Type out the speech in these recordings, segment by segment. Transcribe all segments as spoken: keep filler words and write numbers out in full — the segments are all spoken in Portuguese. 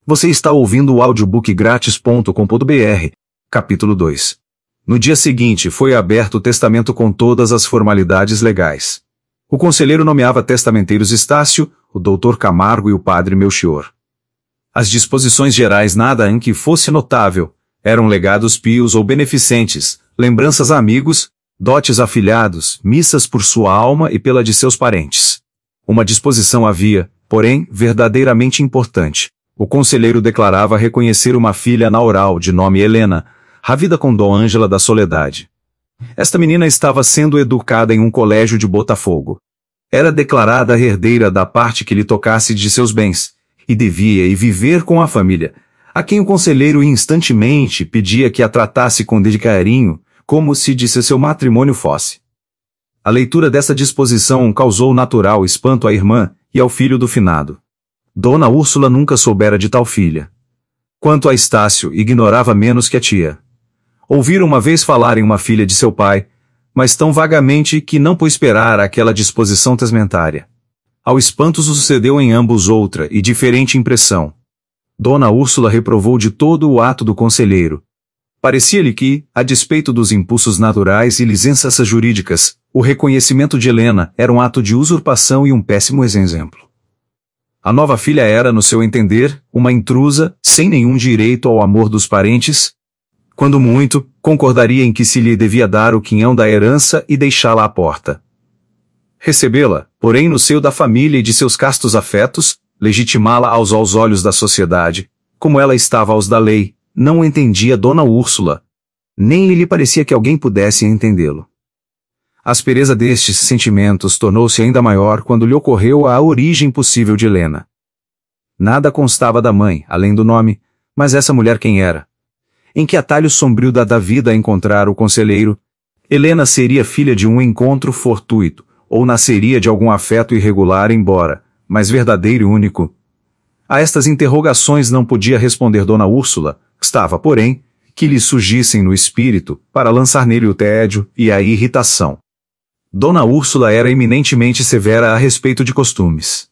Você está ouvindo o audiobook grátis ponto com ponto br, capítulo dois. No dia seguinte foi aberto o testamento com todas as formalidades legais. O conselheiro nomeava testamenteiros Estácio, o doutor Camargo e o padre Melchior. As disposições gerais nada em que fosse notável, eram legados pios ou beneficentes, lembranças a amigos, dotes a afilhados, missas por sua alma e pela de seus parentes. Uma disposição havia, porém, verdadeiramente importante. O conselheiro declarava reconhecer uma filha naural de nome Helena, ravida com Dom Ângela da Soledade. Esta menina estava sendo educada em um colégio de Botafogo. Era declarada herdeira da parte que lhe tocasse de seus bens, e devia ir viver com a família, a quem o conselheiro instantemente pedia que a tratasse com carinho, como se de seu matrimônio fosse. A leitura dessa disposição causou natural espanto à irmã e ao filho do finado. Dona Úrsula nunca soubera de tal filha. Quanto a Estácio, ignorava menos que a tia. Ouvira uma vez falar em uma filha de seu pai, mas tão vagamente que não pôde esperar aquela disposição tesmentária. Ao espanto sucedeu em ambos outra e diferente impressão. Dona Úrsula reprovou de todo o ato do conselheiro. Parecia-lhe que, a despeito dos impulsos naturais e licenças jurídicas, o reconhecimento de Helena era um ato de usurpação e um péssimo exemplo. A nova filha era, no seu entender, uma intrusa, sem nenhum direito ao amor dos parentes. Quando muito, concordaria em que se lhe devia dar o quinhão da herança e deixá-la à porta. Recebê-la, porém no seio da família e de seus castos afetos, legitimá-la aos, aos olhos da sociedade, como ela estava aos da lei, não entendia Dona Úrsula. Nem lhe parecia que alguém pudesse entendê-lo. A aspereza destes sentimentos tornou-se ainda maior quando lhe ocorreu a origem possível de Helena. Nada constava da mãe, além do nome, mas essa mulher quem era? Em que atalho sombrio da, da vida encontrar o conselheiro? Helena seria filha de um encontro fortuito, ou nasceria de algum afeto irregular embora, mas verdadeiro e único? A estas interrogações não podia responder Dona Úrsula, estava, porém, que lhe surgissem no espírito, para lançar nele o tédio e a irritação. Dona Úrsula era eminentemente severa a respeito de costumes.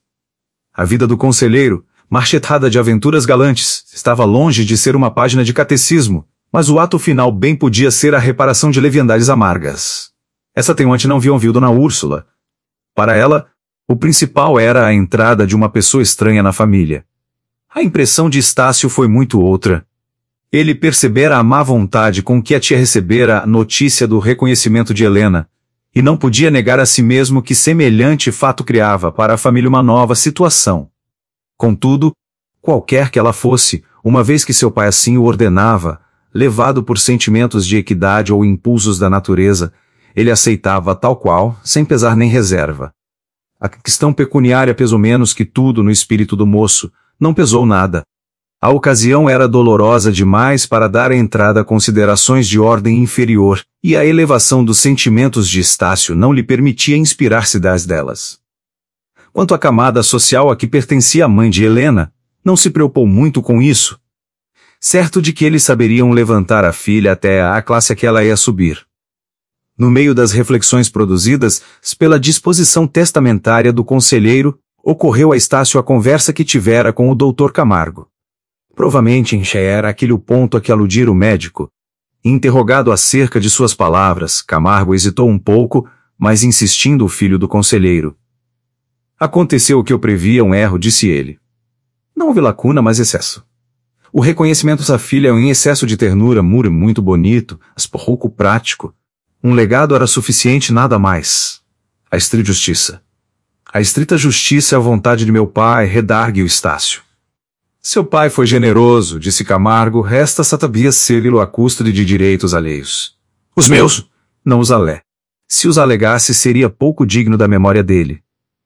A vida do conselheiro, marchetada de aventuras galantes, estava longe de ser uma página de catecismo, mas o ato final bem podia ser a reparação de leviandades amargas. Essa teimante não viu, viu Dona Úrsula. Para ela, o principal era a entrada de uma pessoa estranha na família. A impressão de Estácio foi muito outra. Ele percebera a má vontade com que a tia recebera a notícia do reconhecimento de Helena, e não podia negar a si mesmo que semelhante fato criava para a família uma nova situação. Contudo, qualquer que ela fosse, uma vez que seu pai assim o ordenava, levado por sentimentos de equidade ou impulsos da natureza, ele aceitava tal qual, sem pesar nem reserva. A questão pecuniária pesou menos que tudo no espírito do moço, não pesou nada. A ocasião era dolorosa demais para dar entrada a considerações de ordem inferior, e a elevação dos sentimentos de Estácio não lhe permitia inspirar-se das delas. Quanto à camada social a que pertencia a mãe de Helena, não se preocupou muito com isso. Certo de que eles saberiam levantar a filha até a classe a que ela ia subir. No meio das reflexões produzidas pela disposição testamentária do conselheiro, ocorreu a Estácio a conversa que tivera com o doutor Camargo. Provavelmente era aquele o ponto a que aludira o médico. Interrogado acerca de suas palavras, Camargo hesitou um pouco, mas insistindo o filho do conselheiro. Aconteceu o que eu previa, um erro, disse ele. Não houve lacuna, mas excesso. O reconhecimento da filha é um excesso de ternura, muro muito bonito, mas pouco prático. Um legado era suficiente, nada mais. A estrita justiça. A estrita justiça é a vontade de meu pai, redargue o Estácio. Seu pai foi generoso, disse Camargo, resta sabia ser-lhe a custa de direitos alheios. Os meus? Não os alé. Se os alegasse, seria pouco digno da memória dele.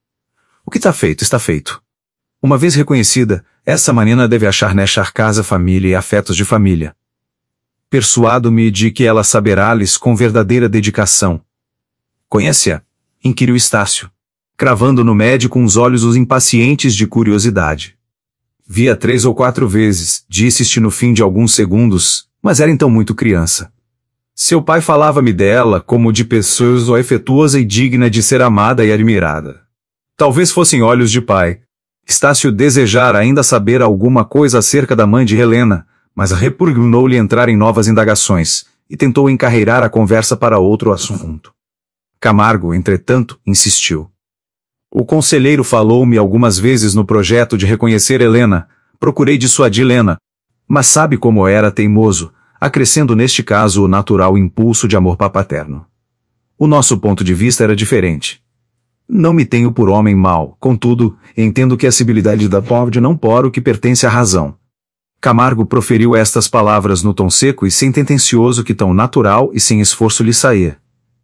O que está feito, está feito. Uma vez reconhecida, essa menina deve achar nesta casa família e afetos de família. Persuado-me de que ela saberá-lhes com verdadeira dedicação. Conhece-a? Inquiriu Estácio, cravando no médico uns olhos os impacientes de curiosidade. Vi-a três ou quatro vezes, disse-te no fim de alguns segundos, mas era então muito criança. Seu pai falava-me dela como de pessoa afetuosa e digna de ser amada e admirada. Talvez fossem olhos de pai. Estácio desejara ainda saber alguma coisa acerca da mãe de Helena, mas repugnou-lhe entrar em novas indagações, e tentou encarreirar a conversa para outro assunto. Camargo, entretanto, insistiu. O conselheiro falou-me algumas vezes no projeto de reconhecer Helena. Procurei dissuadir Helena, mas sabe como era teimoso, acrescendo neste caso o natural impulso de amor paterno. O nosso ponto de vista era diferente. Não me tenho por homem mau, contudo, entendo que a civilidade da pode não por o que pertence à razão. Camargo proferiu estas palavras no tom seco e sentencioso que tão natural e sem esforço lhe saía.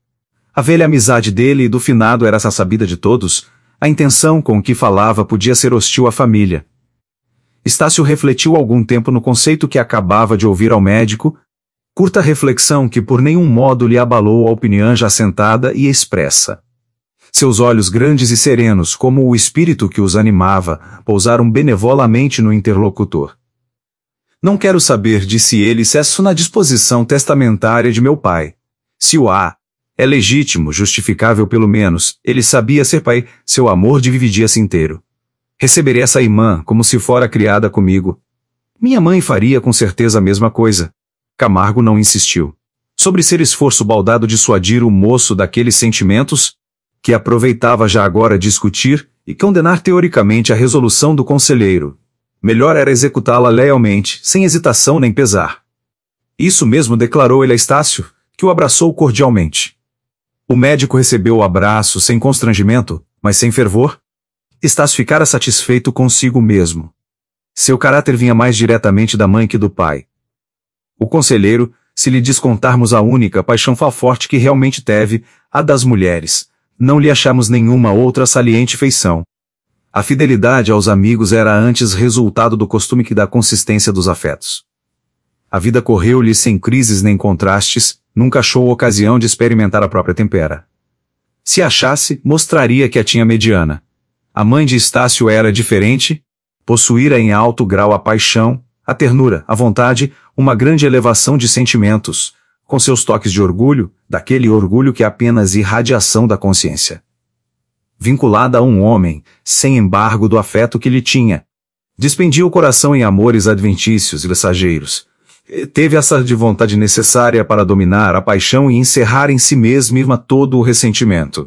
A velha amizade dele e do finado era sabida de todos, a intenção com que falava podia ser hostil à família. Estácio refletiu algum tempo no conceito que acabava de ouvir ao médico, curta reflexão que por nenhum modo lhe abalou a opinião já assentada e expressa. Seus olhos grandes e serenos, como o espírito que os animava, pousaram benevolamente no interlocutor. Não quero saber, disse ele, se é na disposição testamentária de meu pai. Se o há, é legítimo, justificável pelo menos, ele sabia ser pai, seu amor dividia-se inteiro. Receberei essa irmã como se fora criada comigo. Minha mãe faria com certeza a mesma coisa. Camargo não insistiu. Sobre ser esforço baldado dissuadir o moço daqueles sentimentos, que aproveitava já agora discutir e condenar teoricamente a resolução do conselheiro. Melhor era executá-la lealmente, sem hesitação nem pesar. Isso mesmo declarou ele a Estácio, que o abraçou cordialmente. O médico recebeu o abraço sem constrangimento, mas sem fervor. Estácio ficara satisfeito consigo mesmo. Seu caráter vinha mais diretamente da mãe que do pai. O conselheiro, se lhe descontarmos a única paixão forte que realmente teve, a das mulheres, não lhe achamos nenhuma outra saliente feição. A fidelidade aos amigos era antes resultado do costume que da consistência dos afetos. A vida correu-lhe sem crises nem contrastes, nunca achou ocasião de experimentar a própria tempera. Se achasse, mostraria que a tinha mediana. A mãe de Estácio era diferente, possuíra em alto grau a paixão, a ternura, a vontade, uma grande elevação de sentimentos, com seus toques de orgulho, daquele orgulho que é apenas irradiação da consciência. Vinculada a um homem, sem embargo do afeto que lhe tinha. Despendia o coração em amores adventícios e passageiros. Teve essa de vontade necessária para dominar a paixão e encerrar em si mesma todo o ressentimento.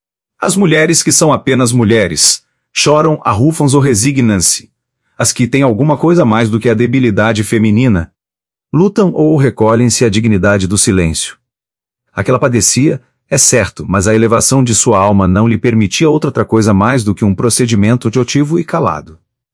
As mulheres que são apenas mulheres, choram, arrufam-se ou resignam-se. As que têm alguma coisa mais do que a debilidade feminina, lutam ou recolhem-se à dignidade do silêncio. Aquela padecia, é certo, mas a elevação de sua alma não lhe permitia outra coisa mais do que um procedimento otivo e calado.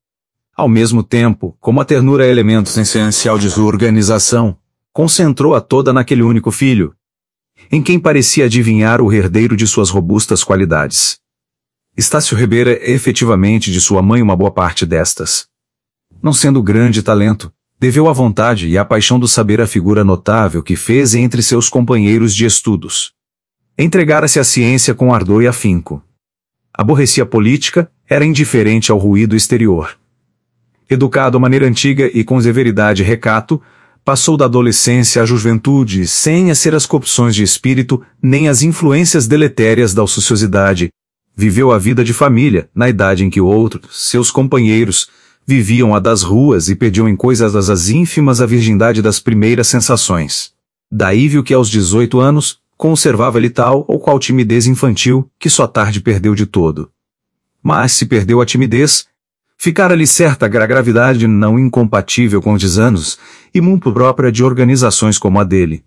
Ao mesmo tempo, como a ternura é elemento essencial de sua organização, concentrou-a toda naquele único filho, em quem parecia adivinhar o herdeiro de suas robustas qualidades. Estácio rebera efetivamente de sua mãe uma boa parte destas. Não sendo grande talento, deveu à vontade e à paixão do saber a figura notável que fez entre seus companheiros de estudos. Entregara-se à ciência com ardor e afinco. Aborrecia a política, era indiferente ao ruído exterior. Educado à maneira antiga e com severidade e recato, passou da adolescência à juventude sem ser as corrupções de espírito, nem as influências deletérias da ociosidade. Viveu a vida de família, na idade em que outros, seus companheiros, viviam a das ruas e perdiam em coisas as ínfimas a virgindade das primeiras sensações. Daí viu que aos dezoito anos, conservava-lhe tal ou qual timidez infantil, que só tarde perdeu de todo. Mas se perdeu a timidez, ficara-lhe certa gravidade não incompatível com os anos, e muito própria de organizações como a dele.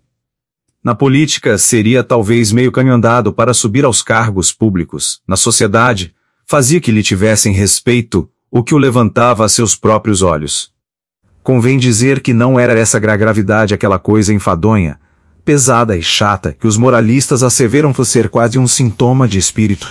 Na política seria talvez meio caminho andado para subir aos cargos públicos, na sociedade, fazia que lhe tivessem respeito, o que o levantava a seus próprios olhos. Convém dizer que não era essa gravidade aquela coisa enfadonha, pesada e chata que os moralistas asseveram ser quase um sintoma de espírito.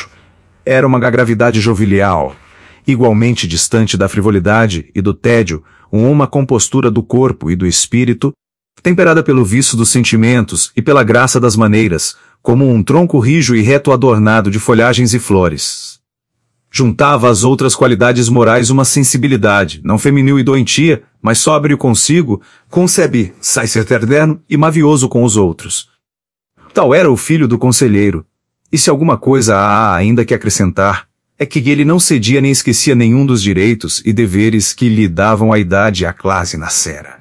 Era uma gravidade jovial, igualmente distante da frivolidade e do tédio, uma compostura do corpo e do espírito, temperada pelo vício dos sentimentos e pela graça das maneiras, como um tronco rijo e reto adornado de folhagens e flores. Juntava às outras qualidades morais uma sensibilidade, não feminil e doentia, mas sóbrio consigo, concebe, sai ser terno e mavioso com os outros. Tal era o filho do conselheiro, e se alguma coisa há ainda que acrescentar, é que ele não cedia nem esquecia nenhum dos direitos e deveres que lhe davam a idade e a classe nascera.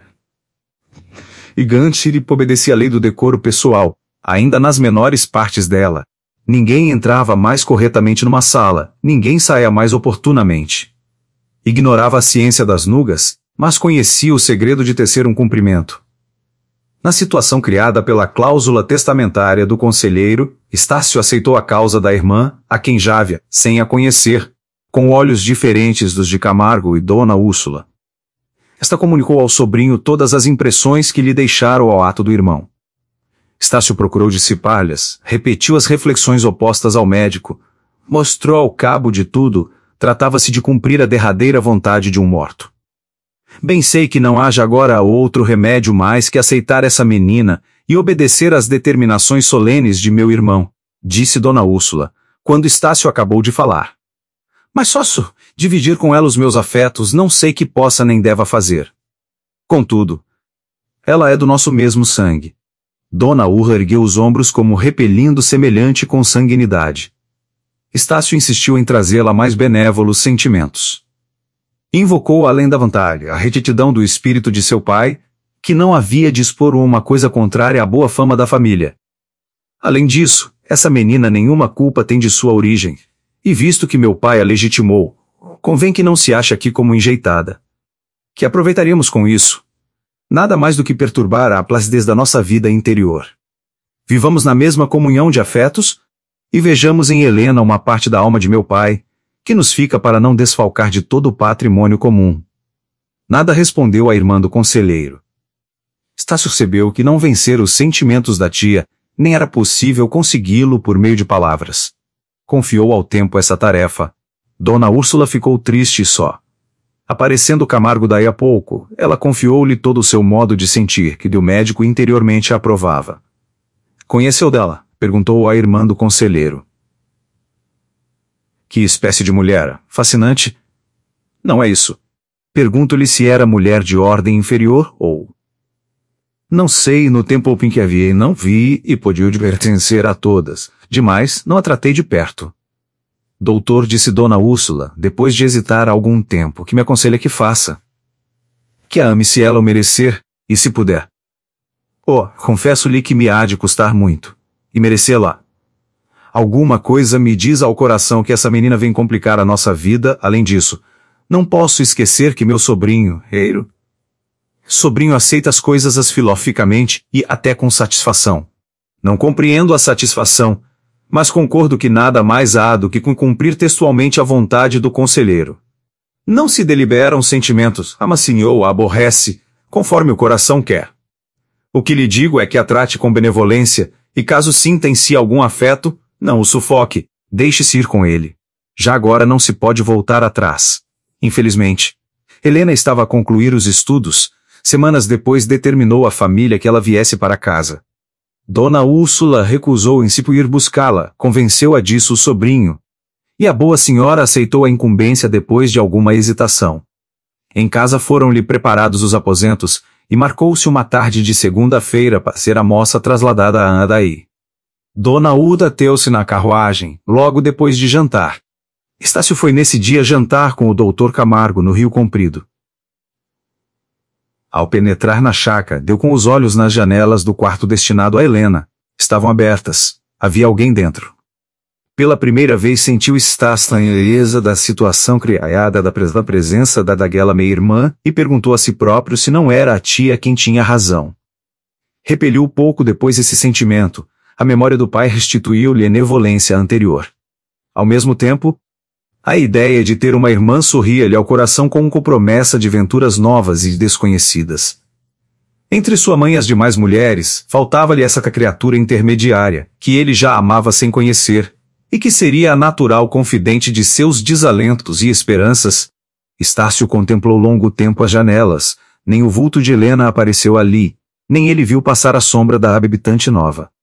E Gantshirip obedecia a lei do decoro pessoal, ainda nas menores partes dela. Ninguém entrava mais corretamente numa sala, ninguém saía mais oportunamente. Ignorava a ciência das nugas, mas conhecia o segredo de tecer um cumprimento. Na situação criada pela cláusula testamentária do conselheiro, Estácio aceitou a causa da irmã, a quem Jávia, sem a conhecer, com olhos diferentes dos de Camargo e Dona Úrsula. Esta comunicou ao sobrinho todas as impressões que lhe deixaram ao ato do irmão. Estácio procurou dissipar-lhes, repetiu as reflexões opostas ao médico, mostrou ao cabo de tudo, tratava-se de cumprir a derradeira vontade de um morto. Bem sei que não haja agora outro remédio mais que aceitar essa menina e obedecer às determinações solenes de meu irmão, disse Dona Úrsula, quando Estácio acabou de falar. Mas sócio, dividir com ela os meus afetos não sei que possa nem deva fazer. Contudo, ela é do nosso mesmo sangue. Dona Urra ergueu os ombros como repelindo semelhante consanguinidade. Estácio insistiu em trazê-la a mais benévolos sentimentos. Invocou além da vontade a retidão do espírito de seu pai, que não havia de expor uma coisa contrária à boa fama da família. Além disso, essa menina nenhuma culpa tem de sua origem, e visto que meu pai a legitimou, convém que não se ache aqui como enjeitada. Que aproveitaríamos com isso? Nada mais do que perturbar a placidez da nossa vida interior. Vivamos na mesma comunhão de afetos, e vejamos em Helena uma parte da alma de meu pai, que nos fica para não desfalcar de todo o patrimônio comum. Nada respondeu a irmã do conselheiro. Estácio percebeu que não vencer os sentimentos da tia, nem era possível consegui-lo por meio de palavras. Confiou ao tempo essa tarefa. Dona Úrsula ficou triste e só. Aparecendo Camargo daí a pouco, ela confiou-lhe todo o seu modo de sentir, que do médico interiormente aprovava. Conheceu dela? Perguntou a irmã do conselheiro. Que espécie de mulher? Fascinante? Não é isso. Pergunto-lhe se era mulher de ordem inferior ou... Não sei, no tempo em que a vi não vi e podia pertencer a todas. Demais, não a tratei de perto. Doutor, disse Dona Úrsula, depois de hesitar algum tempo, que me aconselha que faça. Que a ame se ela o merecer, e se puder. Oh, confesso-lhe que me há de custar muito. E merecê-la. Alguma coisa me diz ao coração que essa menina vem complicar a nossa vida. Além disso, não posso esquecer que meu sobrinho, Eiro... Sobrinho aceita as coisas as filosoficamente e até com satisfação. Não compreendo a satisfação, mas concordo que nada mais há do que cumprir textualmente a vontade do conselheiro. Não se deliberam sentimentos, ama-se ou aborrece, conforme o coração quer. O que lhe digo é que a trate com benevolência, e caso sinta em si algum afeto, não o sufoque, deixe-se ir com ele. Já agora não se pode voltar atrás. Infelizmente, Helena estava a concluir os estudos. Semanas depois determinou a família que ela viesse para casa. Dona Úrsula recusou em se ir buscá-la, convenceu a disso o sobrinho. E a boa senhora aceitou a incumbência depois de alguma hesitação. Em casa foram-lhe preparados os aposentos, e marcou-se uma tarde de segunda-feira para ser a moça trasladada a Andaí. Dona Uda teu-se na carruagem, logo depois de jantar. Estácio foi nesse dia jantar com o doutor Camargo no Rio Comprido. Ao penetrar na chácara, deu com os olhos nas janelas do quarto destinado a Helena. Estavam abertas. Havia alguém dentro. Pela primeira vez sentiu Estácio a estranheza da situação criada da presença da daquela meia-irmã e perguntou a si próprio se não era a tia quem tinha razão. Repeliu pouco depois esse sentimento. A memória do pai restituiu-lhe a benevolência anterior. Ao mesmo tempo, a ideia de ter uma irmã sorria-lhe ao coração com promessa de venturas novas e desconhecidas. Entre sua mãe e as demais mulheres, faltava-lhe essa criatura intermediária, que ele já amava sem conhecer, e que seria a natural confidente de seus desalentos e esperanças. Estácio contemplou longo tempo as janelas, nem o vulto de Helena apareceu ali, nem ele viu passar a sombra da habitante nova.